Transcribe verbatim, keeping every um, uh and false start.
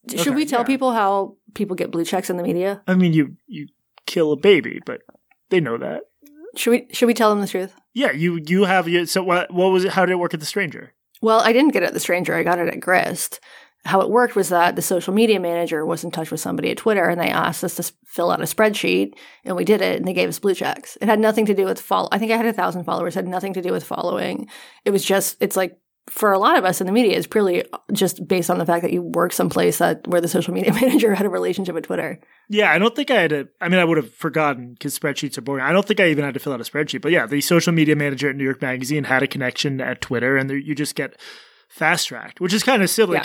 Should Okay, we tell yeah. people how people get blue checks in the media? I mean, you you kill a baby, but they know that. Should we should we tell them the truth? Yeah, you you have you. So what what was it? How did it work at The Stranger? Well, I didn't get it at The Stranger. I got it at Grist. How it worked was that the social media manager was in touch with somebody at Twitter, and they asked us to s- fill out a spreadsheet, and we did it, and they gave us blue checks. It had nothing to do with follow. I think I had a thousand followers. It had nothing to do with following. It was just, it's like, for a lot of us in the media, it's purely just based on the fact that you work someplace that where the social media manager had a relationship with Twitter. Yeah, I don't think I had to. I mean, I would have forgotten because spreadsheets are boring. I don't think I even had to fill out a spreadsheet. But yeah, the social media manager at New York Magazine had a connection at Twitter, and there, you just get fast tracked, which is kind of silly. Yeah.